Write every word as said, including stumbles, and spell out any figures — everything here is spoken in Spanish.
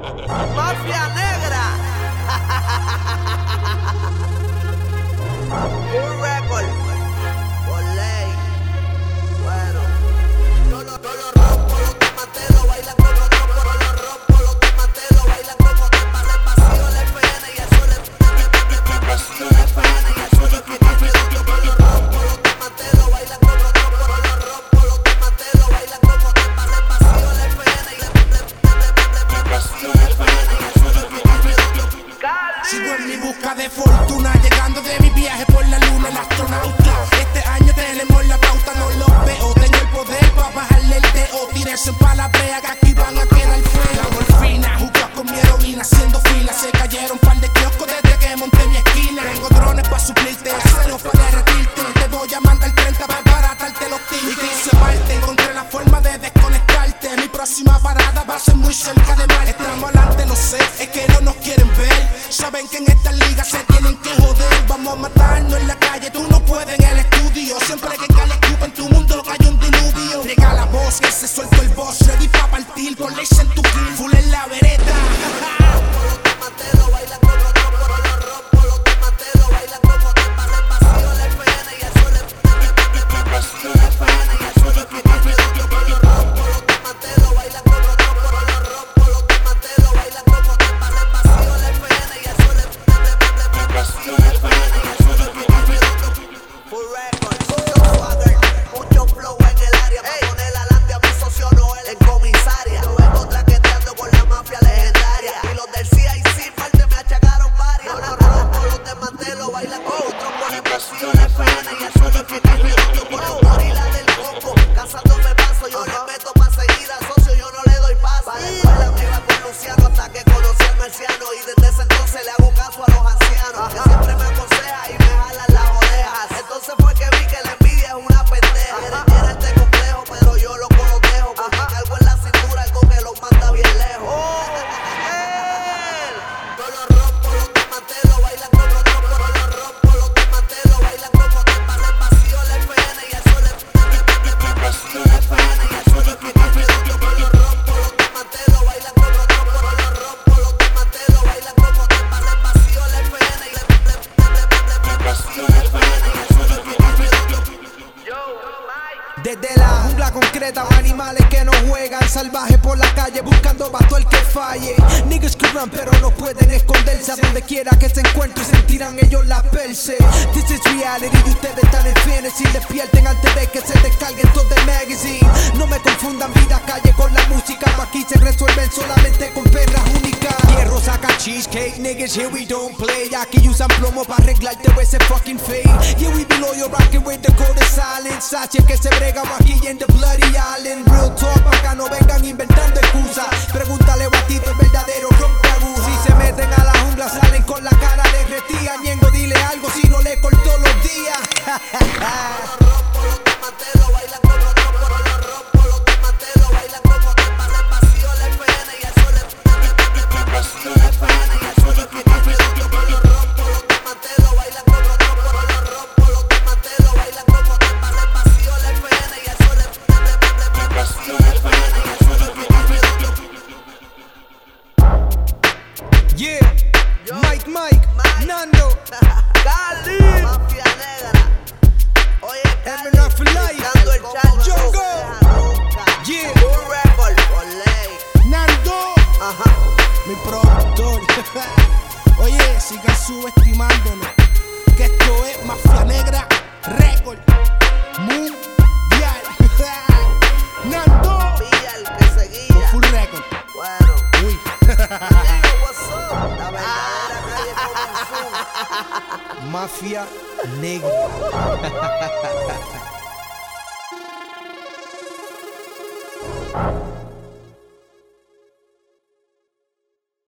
Mafia Negra. Un récord. Por ley. Bueno. Yo lo, yo lo rompo, los tomateros bailan como trompo. Yo lo rompo, los tomateros bailan como trompa. Le vacío el F N y eso le vacío el F N y eso le yo lo rompo, los tomateros bailan como trompo. Yo lo rompo, los tomateros bailan como trompa. Le vacío el F N y le vacío el F N y eso le sigo en mi busca de fortuna, llegando de mi viaje por la luna, el astronauta. Este año tenemos la pauta, no lo veo. Tengo el poder para bajarle el dedo. Tírense pa' la brea que aquí van a quedar feo. La morfina, jugó con mi heroína, haciendo fila. Se cayeron un par de kioscos desde que monté mi esquina. Tengo drones pa' suplirte, acero para derretirte. Te voy a mandar treinta para baratarte los tintes. Y quince parte, encontré la forma de desconectarte. Mi próxima parada va a ser muy cerca de mar. Estamos adelante, lo sé, es que no nos quieren ver. Saben que en esta liga se tienen que joder. Vamos a matarnos en la calle, tú no puedes en el estudio. Siempre que cae escupa en tu mundo hay un diluvio. Llega la voz, que se suelto el boss. Ready pa' partir, con leche en tu kill. Full en la vereda. los tomateros bailan como trompo. Yo lo rompo, los tomateros bailan como trompa. Le vacío el F N y eso le vacío el F N y eso le yo lo rompo, los tomateros bailan como trompo. Yo lo rompo, los tomateros bailan como trompa. Le vacío el F N y eso le vacío el F N y eso le full record, mucho swagger, mucho flow en el área. Pa' poner adelante a mi socio Noel en comisaria. Yo vengo traqueteando con la mafia legendaria. Y los del C I C parte me achacaron varias. Yo lo rompo, los desmantelo, bailan como trompo. Le vacío el F N y eso le yo por la gorila del coco, cazándome paso. Yo le meto pa' seguir a socio, yo no le doy paso. Para la escuela me iba con Luciano hasta que conocí al marciano. Y desde ese entonces le hago caso a los ancianos, que siempre me aconseja y me jalan las orejas. Entonces fue que vi que la envidia es una pendeja. Quieren llenarte complejo, pero yo lo protejo. Porque cargo en la cintura algo que los manda bien lejos. Yo lo rompo, los tomateros bailan como trompo. Yo lo rompo, los tomateros bailan como trompa. Le vacío el F N y eso le vacío el F N y eso le yo lo rompo, los tomateros bailan como trompo. Yo lo rompo, los tomateros bailan como trompa. Le vacío el F N y le vacío el F N y eso le desde la jungla concreta, animales que no juegan, salvajes por la calle buscando basto el que falle. Niggas corran pero no pueden esconderse. A donde quiera que se encuentren sentirán ellos la perse. This is reality y ustedes están en fantasy. Despierten antes de que se descarguen todo el magazine. No me confundan vida calle con la música. Aquí se resuelven solamente con perras únicas. Hierro saca cheesecake, niggas here we don't play. Aquí usan plomo para arreglarte ese fucking fade. Yeah we be loyal rockin' with the code of silence. Así es que se brega aquí en the bloody island. Real talk, acá no vengan inventando excusas. Pregúntale a Batito, el verdadero rompeagujas. Si se meten a la jungla salen con la cara derretida. Ñengo, dile algo si no le cortó los días. Yo lo rompo, los tomateros bailan como trompo. Yo lo rompo, los tomateros bailan como trompa. Le vacío el F N y eso le vacío el F N y eso le yo lo rompo, los tomateros bailan como trompo. Yo lo rompo, los tomateros bailan como trompa. Le vacío el F N y eso le vacío el F N y eso le yeah, Mike, Mike, Mike. Nando, Cali, Mafia Negra. Oye, Cali, for life. Dando el Jungo, yeah, un récord por ley. Nando, ajá, mi productor. Oye, sigan subestimándonos, que esto es Mafia Negra Record Mundial. Nando, pilla el que seguía. Full record. Bueno, uy. digo, what's up? La verdadera calle comenzó. Mafia Negra.